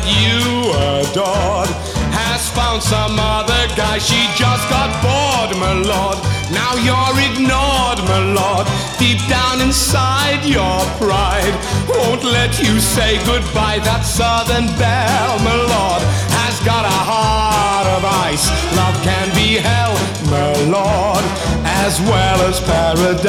that you adored has found some other guy. She just got bored, my lord. Now you're ignored, my lord. Deep down inside, your pride won't let you say goodbye. That southern belle, my lord, has got a heart of ice. Love can be hell, my lord, as well as paradise.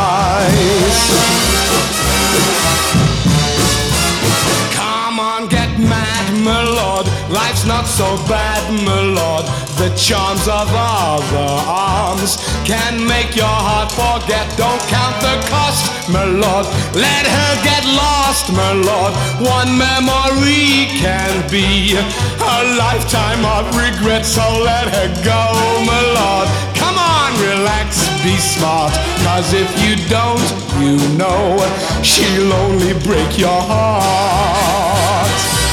Come on, get mad, my lord. Life's not so bad, my lord. The charms of other arms can make your heart forget. Don't count the cost, my lord. Let her get lost, my lord. One memory can be a lifetime of regret. So let her go, my lord. Come on, relax, be smart. 'Cause if you don't, you know she'll only break your heart.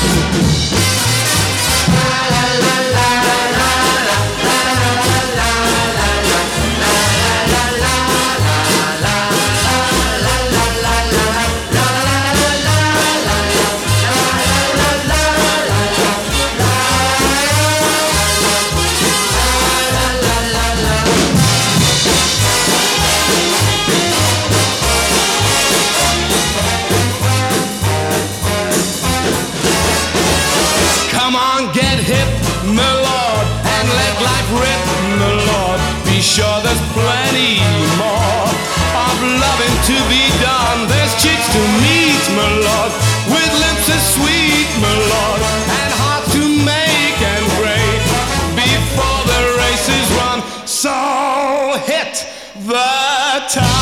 Come on, get hip, my lord, and let life rip, my lord. Be sure there's plenty more of loving to be done. There's chicks to meet, my lord, with lips as sweet, my lord, and hearts to make and break before the race is run. So hit the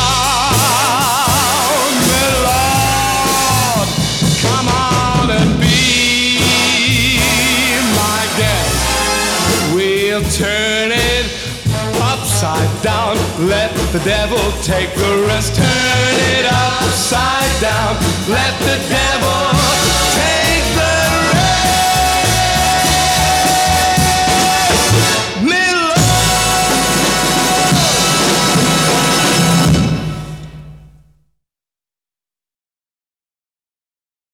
town, my lord. Come on and be We'll turn it upside down. Let the devil take the rest. Turn it upside down. Let the devil